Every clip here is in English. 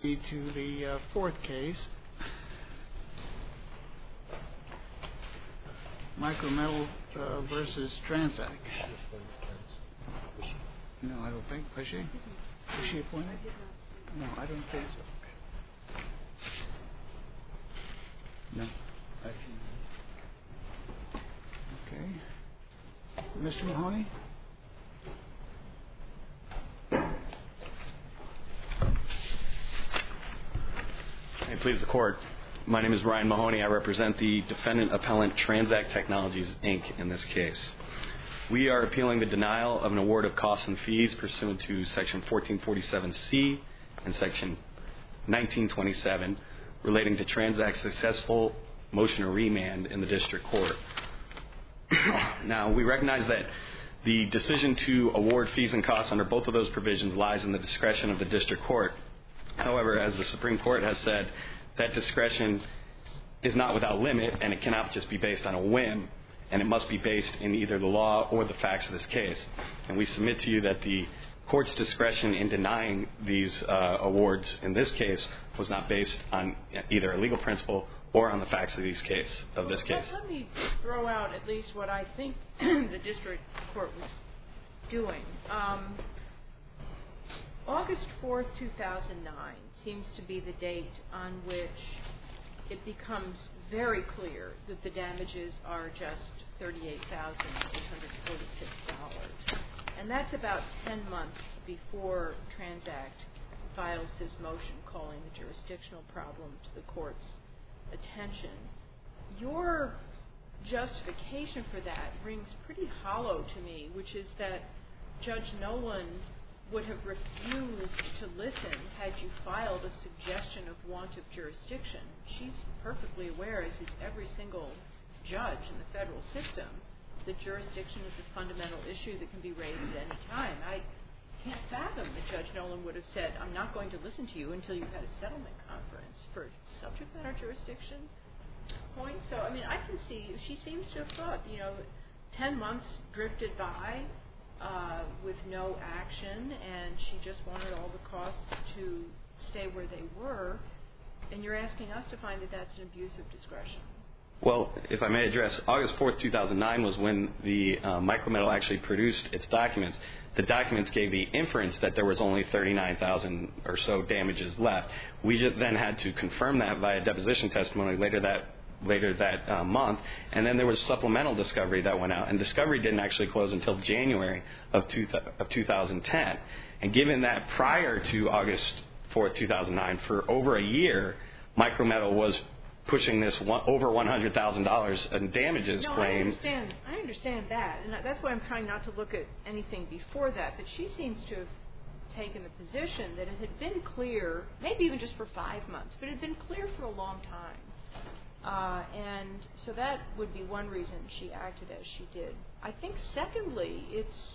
To the fourth case, Micrometal versus Transact. No, I don't think. Was she? Was she appointed? No, I don't think so. No. Okay. Mr. Mahoney? Please the court. My name is Ryan Mahoney. I represent the defendant appellant Transact Technologies, Inc. in this case. We are appealing the denial of an award of costs and fees pursuant to Section 1447C and Section 1927 relating to Transact's successful motion to remand in the district court. Now, we recognize that the decision to award fees and costs under both of those provisions lies in the discretion of the district court. However, as the Supreme Court has said, that discretion is not without limit, and it cannot just be based on a whim, and it must be based in either the law or the facts of this case. And we submit to you that the court's discretion in denying these awards in this case was not based on either a legal principle or on the facts of this case. Let me throw out at least what I think the district court was doing. August 4th, 2009 seems to be the date on which it becomes very clear that the damages are just $38,846. And that's about 10 months before Transact files this motion calling the jurisdictional problem to the court's attention. Your justification for that rings pretty hollow to me, which is that Judge Nolan would have refused to listen had you filed a suggestion of want of jurisdiction. She's perfectly aware, as is every single judge in the federal system, that jurisdiction is a fundamental issue that can be raised at any time. I can't fathom that Judge Nolan would have said, I'm not going to listen to you until you've had a settlement conference for subject matter jurisdiction point. So, I mean, I can see, she seems to have thought, 10 months drifted by with no action, and she just wanted all the costs to stay where they were, and you're asking us to find that that's an abuse of discretion. Well, if I may address, August 4th, 2009 was when the Micrometal actually produced its documents. The documents gave the inference that there was only $39,000 or so damages left. We then had to confirm that via deposition testimony later that month, and then there was supplemental discovery that went out, and discovery didn't actually close until January of 2010. And given that prior to August 4th, 2009, for over a year, Micrometal was pushing this over $100,000 in damages claim. I understand that, and that's why I'm trying not to look at anything before that, but she seems to have taken the position that it had been clear, maybe even just for 5 months, but it had been clear for a long time. And so that would be one reason she acted as she did. I think secondly, it's,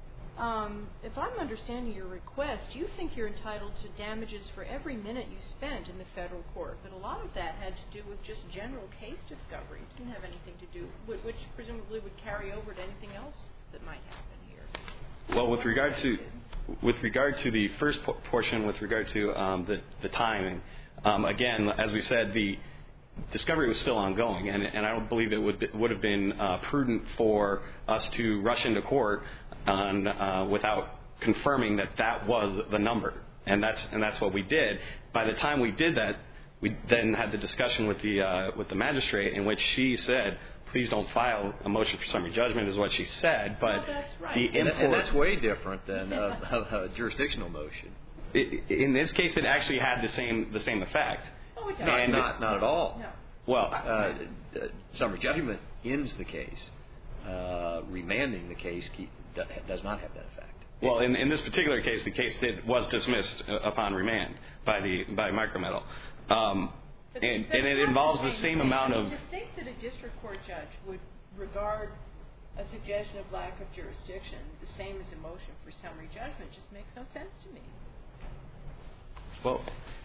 if I'm understanding your request, you think you're entitled to damages for every minute you spent in the federal court, but a lot of that had to do with just general case discovery. It didn't have anything to do, which presumably would carry over to anything else that might happen here. Well, with regard to the first portion, with regard to the timing, again, as we said, the discovery was still ongoing, and I don't believe it would have been prudent for us to rush into court without confirming that was the number, and that's what we did. By the time we did that, we then had the discussion with the magistrate, in which she said, "Please don't file a motion for summary judgment," is what she said. But that's right. And that's way different than a jurisdictional motion. In this case, it actually had the same effect. Oh, it does. Not at all. No. Well, summary judgment ends the case. Remanding the case does not have that effect. Well, in this particular case, the case was dismissed upon remand by Micrometal, and it involves the same amount of. To think that a district court judge would regard a suggestion of lack of jurisdiction the same as a motion for summary judgment just makes no sense to me. Well,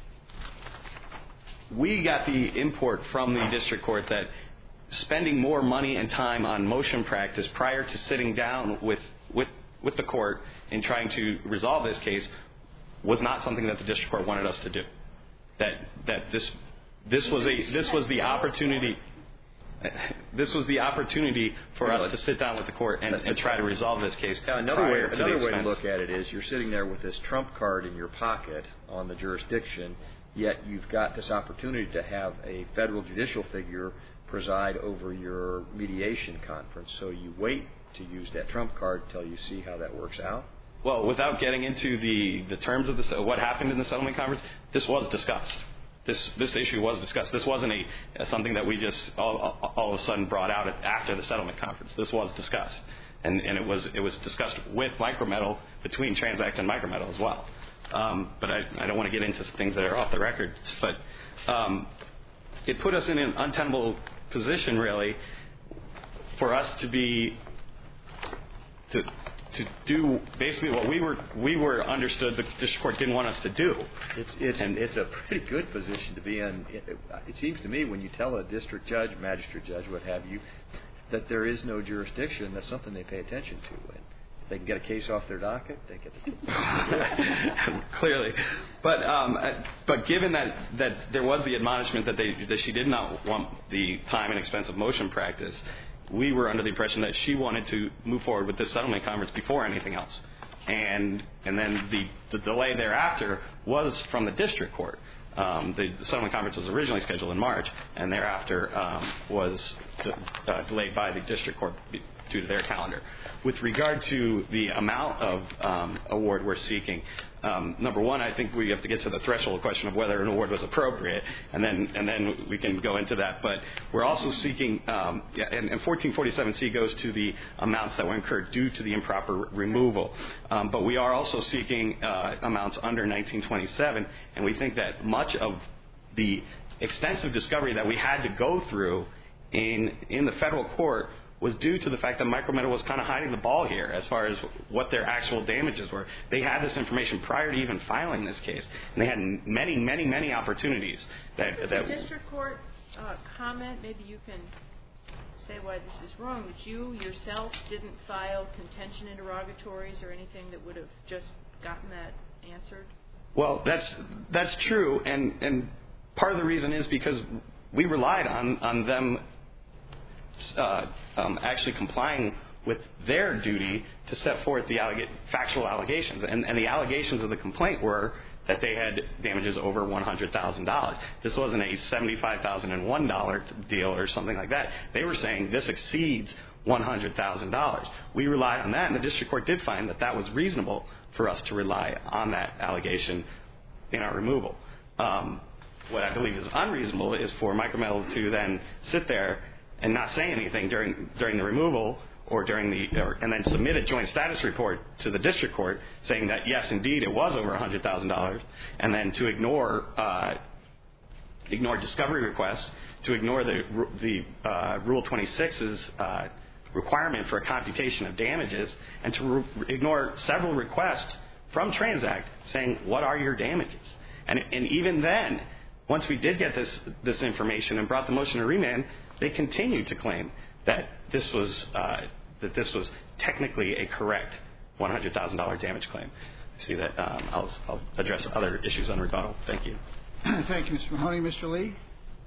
we got the import from the district court that spending more money and time on motion practice prior to sitting down with the court and trying to resolve this case was not something that the district court wanted us to do. that this was the opportunity. This was the opportunity for us to sit down with the court and try to resolve this case. Now, another way to look at it is you're sitting there with this trump card in your pocket on the jurisdiction, yet you've got this opportunity to have a federal judicial figure preside over your mediation conference. So you wait to use that trump card until you see how that works out? Well, without getting into the terms of what happened in the settlement conference, this was discussed. This issue was discussed. This wasn't something that we just all of a sudden brought out after the settlement conference. This was discussed, and it was discussed with Micrometal, between Transact and Micrometal as well. But I don't want to get into things that are off the record. But it put us in an untenable position, really, for us to do basically what we were understood the district court didn't want us to do. It's a pretty good position to be in. It seems to me when you tell a district judge, magistrate judge, what have you, that there is no jurisdiction, that's something they pay attention to. And if they can get a case off their docket, they get the clearly. But given that there was the admonishment that she did not want the time and expense of motion practice, we were under the impression that she wanted to move forward with this settlement conference before anything else. And then the delay thereafter was from the district court. The settlement conference was originally scheduled in March, and thereafter was delayed by the district court due to their calendar. With regard to the amount of award we're seeking, number one, I think we have to get to the threshold question of whether an award was appropriate, and then we can go into that. But we're also seeking, and 1447C goes to the amounts that were incurred due to the improper removal. But we are also seeking amounts under 1927, and we think that much of the extensive discovery that we had to go through in the federal court was due to the fact that Micrometal was kind of hiding the ball here as far as what their actual damages were. They had this information prior to even filing this case, and they had many, many, many opportunities. Did the district court comment, maybe you can say why this is wrong, that you yourself didn't file contention interrogatories or anything that would have just gotten that answered? Well, that's true, and part of the reason is because we relied on them actually complying with their duty to set forth the factual allegations. And the allegations of the complaint were that they had damages over $100,000. This wasn't a $75,001 deal or something like that. They were saying this exceeds $100,000. We relied on that, and the district court did find that that was reasonable for us to rely on that allegation in our removal. What I believe is unreasonable is for Micrometal to then sit there and not say anything during the removal and then submit a joint status report to the district court saying that yes, indeed, it was over $100,000, and then to ignore discovery requests, to ignore the Rule 26's requirement for a computation of damages, and to ignore several requests from Transact saying, what are your damages? And even then, once we did get this information and brought the motion to remand, they continued to claim that this was technically a correct $100,000 damage claim. I see that I'll address other issues on rebuttal. Thank you. Thank you, Mr. Mahoney. Mr. Lee?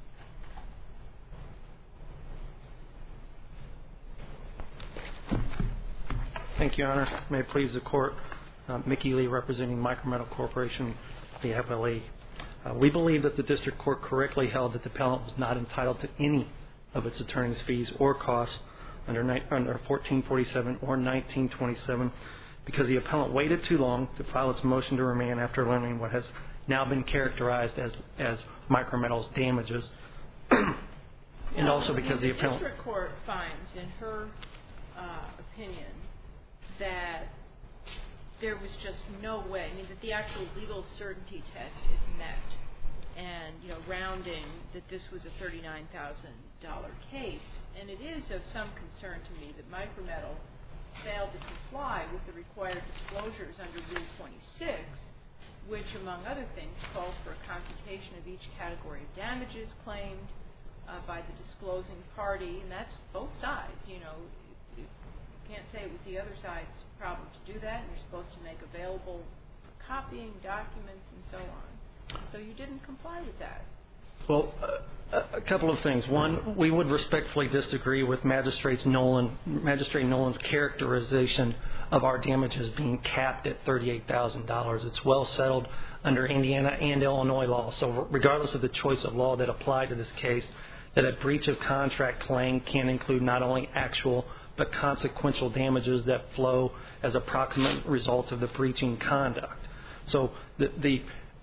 Thank you, Your Honor. May it please the Court. Mickey Lee, representing Micrometal Corporation, the FLE. We believe that the district court correctly held that the appellant was not entitled to any of its attorney's fees or costs under 1447 or 1927 because the appellant waited too long to file its motion to remand after learning what has now been characterized as Micrometal's damages, and also because the appellant... The district court finds, in her opinion, that there was just no way, that the actual legal certainty test is met, and, rounding that this was a $39,000 case. And it is of some concern to me that Micrometal failed to comply with the required disclosures under Rule 26, which, among other things, calls for a computation of each category of damages claimed by the disclosing party, and that's both sides. You can't say it was the other side's problem to do that, and you're supposed to make available copying documents and so on. So you didn't comply with that. Well, a couple of things. One, we would respectfully disagree with Magistrate Nolan's characterization of our damages being capped at $38,000. It's well settled under Indiana and Illinois law. So regardless of the choice of law that applied to this case, that a breach of contract claim can include not only actual but consequential damages that flow as a proximate result of the breaching conduct. So the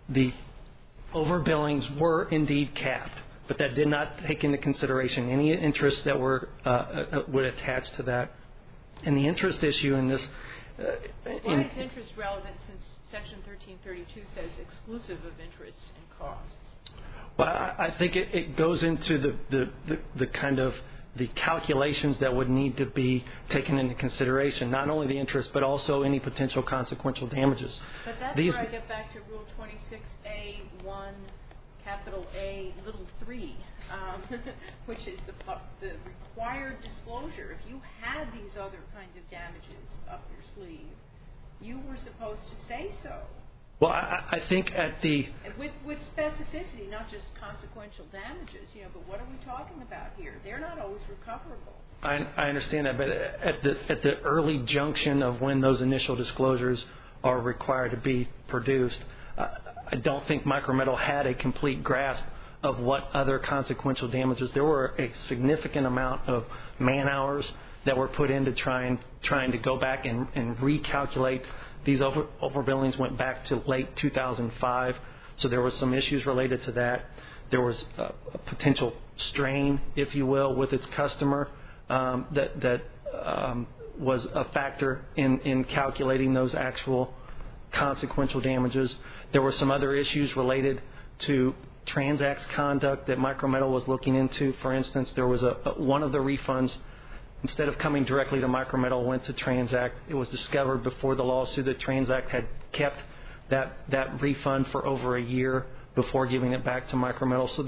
overbillings were indeed capped, but that did not take into consideration any interests that were would attach to that. And the interest issue in this... Why is interest relevant since Section 1332 says exclusive of interest and costs? Well, I think it goes into the kind of the calculations that would need to be taken into consideration, not only the interest, but also any potential consequential damages. But that's where I get back to Rule 26A1, capital A, little 3, which is the required disclosure. If you had these other kinds of damages up your sleeve, you were supposed to say so. Well, I think at the... With specificity, not just consequential damages, but what are we talking about here? They're not always recoverable. I understand that, but at the early junction of when those initial disclosures are required to be produced, I don't think Micrometal had a complete grasp of what other consequential damages. There were a significant amount of man hours that were put into trying to go back and recalculate. These overbillings went back to late 2005, so there were some issues related to that. There was a potential strain, if you will, with its customer that was a factor in calculating those actual consequential damages. There were some other issues related to Transact's conduct that Micrometal was looking into. For instance, there was one of the refunds, instead of coming directly to Micrometal, went to Transact. It was discovered before the lawsuit that Transact had kept that refund for over a year before giving it back to Micrometal. So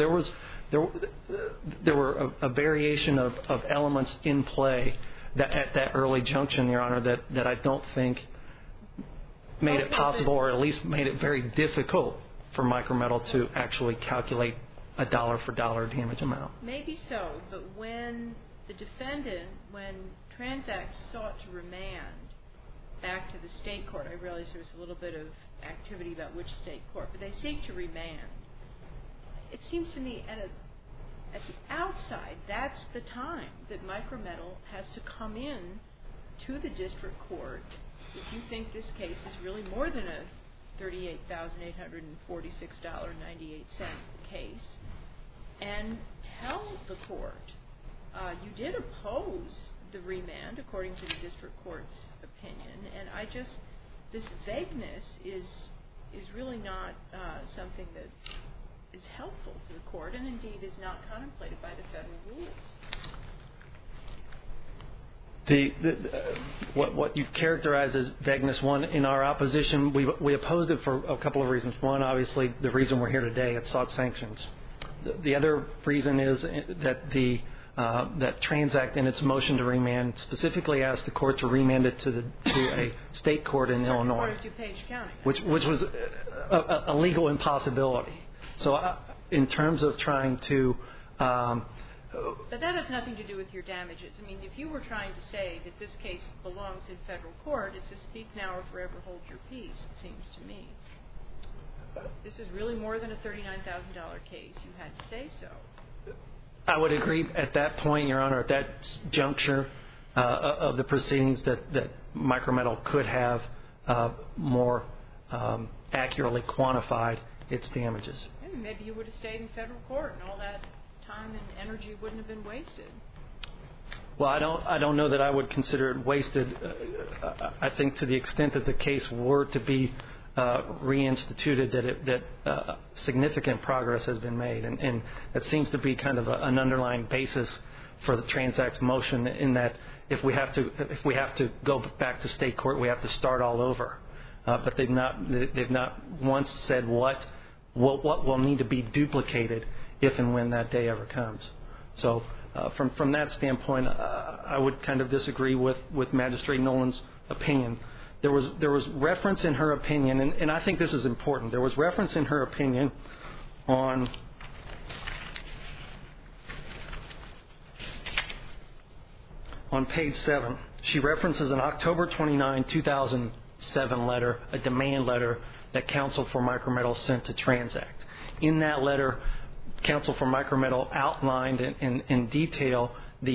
there were a variation of elements in play that at that early junction, Your Honor, that I don't think made it possible, or at least made it very difficult for Micrometal to actually calculate a dollar-for-dollar damage amount. Maybe so, but when the defendant, when Transact sought to remand back to the state court, I realize there was a little bit of activity about which state court, but they seek to remand. It seems to me at the outside, that's the time that Micrometal has to come in to the district court if you think this case is really more than a $38,846.98 case, and tell the court, you did oppose the remand according to the district court's opinion, and this vagueness is really not something that is helpful to the court, and indeed is not contemplated by the federal rules. What you characterize as vagueness, one, in our opposition, we opposed it for a couple of reasons. One, obviously, the reason we're here today, it sought sanctions. The other reason is that that Transact, in its motion to remand, specifically asked the court to remand it to a state court in Illinois, DuPage County, which was a legal impossibility. So, in terms of trying to... But that has nothing to do with your damages. I mean, if you were trying to say that this case belongs in federal court, it's a speak now or forever hold your peace, it seems to me. This is really more than a $39,000 case. You had to say so. I would agree at that point, Your Honor, at that juncture of the proceedings that Micrometal could have more accurately quantified its damages. Maybe you would have stayed in federal court and all that time and energy wouldn't have been wasted. Well, I don't know that I would consider it wasted. I think to the extent that the case were to be reinstituted, that significant progress has been made, and that seems to be kind of an underlying basis for the Transact's motion. In that, if we have to go back to state court, we have to start all over. But they've not once said what will need to be duplicated if and when that day ever comes. So from that standpoint, I would kind of disagree with Magistrate Nolan's opinion there was reference in her opinion, and I think this is important. There was reference in her opinion on page 7. She references an October 29, 2007 letter, a demand letter that Counsel for Micrometal sent to Transact. In that letter, Counsel for Micrometal outlined in detail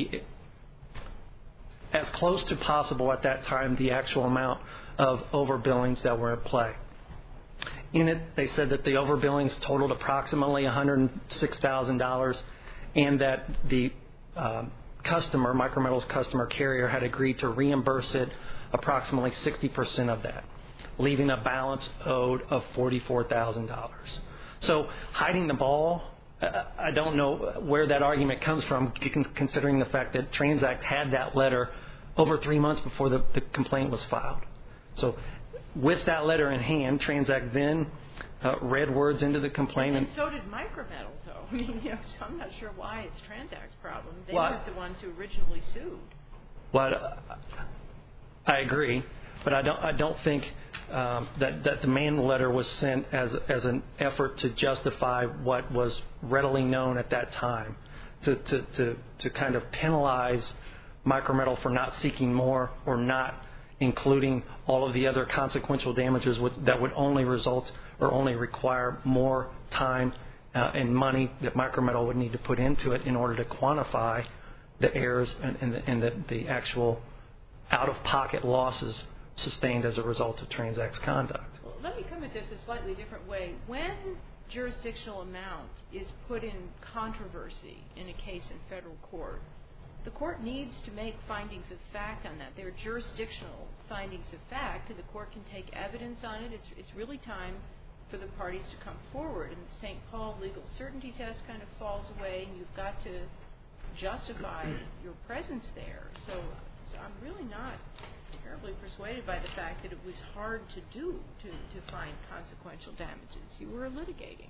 as close to possible at that time the actual amount of overbillings that were at play. In it, they said that the overbillings totaled approximately $106,000 and that the customer, Micrometal's customer carrier, had agreed to reimburse it approximately 60% of that, leaving a balance owed of $44,000. So hiding the ball, I don't know where that argument comes from, considering the fact that Transact had that letter over 3 months before the complaint was filed. So with that letter in hand, Transact then read words into the complaint. And so did Micrometal, though. I mean, so I'm not sure why it's Transact's problem. They weren't the ones who originally sued. Well, I agree, but I don't think that the demand letter was sent as an effort to justify what was readily known at that time, to kind of penalize Micrometal for not seeking more or not including all of the other consequential damages that would only result or only require more time and money that Micrometal would need to put into it in order to quantify the errors and the actual out-of-pocket losses sustained as a result of Transact's conduct. Well, let me come at this a slightly different way. When jurisdictional amount is put in controversy in a case in federal court, the court needs to make findings of fact on that. They're jurisdictional findings of fact, and the court can take evidence on it. It's really time for the parties to come forward. And the St. Paul legal certainty test kind of falls away, and you've got to justify your presence there. So I'm really not terribly persuaded by the fact that it was hard to do to find consequential damages. You were litigating.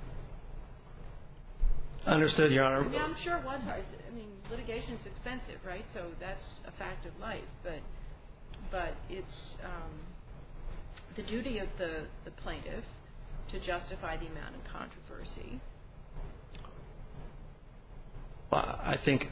Understood, Your Honor. Yeah, I'm sure it was hard. I mean, litigation is expensive, right? So that's a fact of life. But it's the duty of the plaintiff to justify the amount of controversy. I think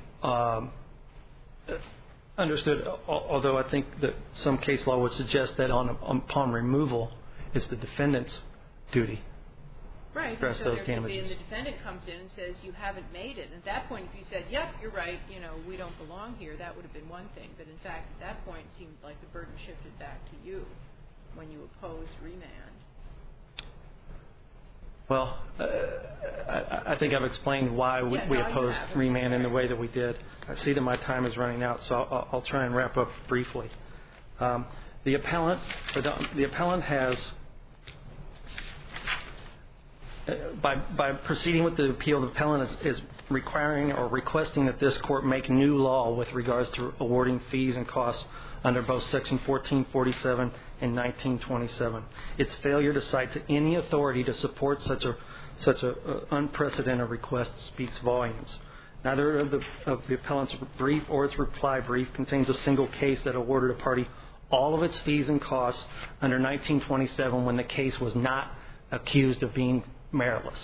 understood. Although I think that some case law would suggest that upon removal, it's the defendant's duty. Right, address so those there could be, damages. and the defendant comes in and says, you haven't made it. And at that point, if you said, yep, you're right, we don't belong here, that would have been one thing. But in fact, at that point, it seemed like the burden shifted back to you when you opposed remand. Well, I think I've explained why we opposed remand in the way that we did. I see that my time is running out, so I'll try and wrap up briefly. The appellant has, by proceeding with the appeal, the appellant is requiring or requesting that this court make new law with regards to awarding fees and costs under both Section 1447 and 1927. Its failure to cite to any authority to support such a unprecedented request speaks volumes. Neither of the appellant's brief or its reply brief contains a single case that awarded a party all of its fees and costs under 1927 when the case was not accused of being meritless.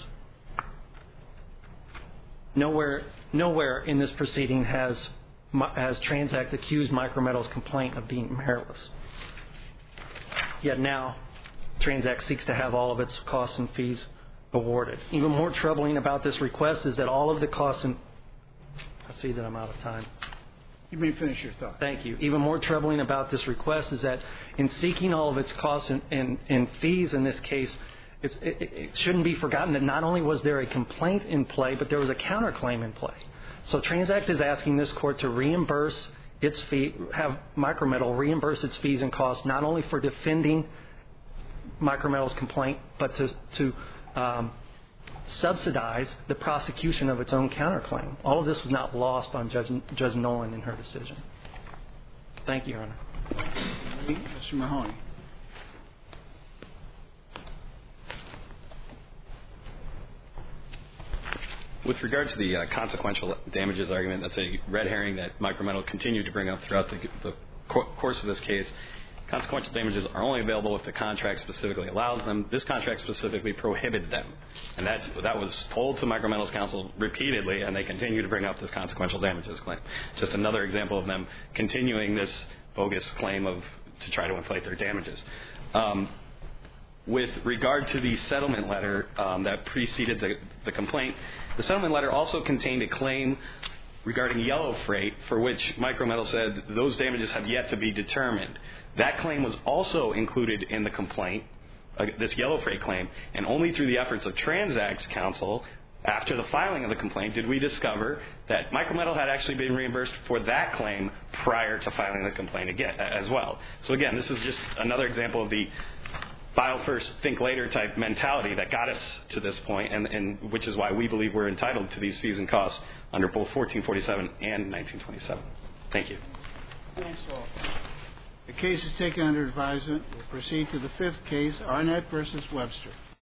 Nowhere in this proceeding has Transact accused Micrometal's complaint of being meritless. Yet now, Transact seeks to have all of its costs and fees awarded. Even more troubling about this request is that all of the costs and... I see that I'm out of time. You may finish your thought. Thank you. Even more troubling about this request is that in seeking all of its costs and fees in this case, it shouldn't be forgotten that not only was there a complaint in play, but there was a counterclaim in play. So Transact is asking this court to reimburse its fee, have Micrometal reimburse its fees and costs not only for defending Micrometal's complaint, but to subsidize the prosecution of its own counterclaim. All of this was not lost on Judge Nolan in her decision. Thank you, Your Honor. Mr. Mahoney. With regard to the consequential damages argument, that's a red herring that Micrometal continued to bring up throughout the course of this case. Consequential damages are only available if the contract specifically allows them. This contract specifically prohibited them. And that was told to Micrometal's counsel repeatedly, and they continue to bring up this consequential damages claim. Just another example of them continuing this bogus claim to try to inflate their damages. With regard to the settlement letter that preceded the complaint, the settlement letter also contained a claim regarding Yellow Freight, for which Micrometal said those damages have yet to be determined. That claim was also included in the complaint, this Yellow Freight claim, and only through the efforts of Transact's counsel, after the filing of the complaint, did we discover that Micrometal had actually been reimbursed for that claim prior to filing the complaint again as well. So again, this is just another example of the file first, think later type mentality that got us to this point, and which is why we believe we're entitled to these fees and costs under both 1447 and 1927. Thank you. Thanks all. The case is taken under advisement. We'll proceed to the fifth case, Arnett versus Webster.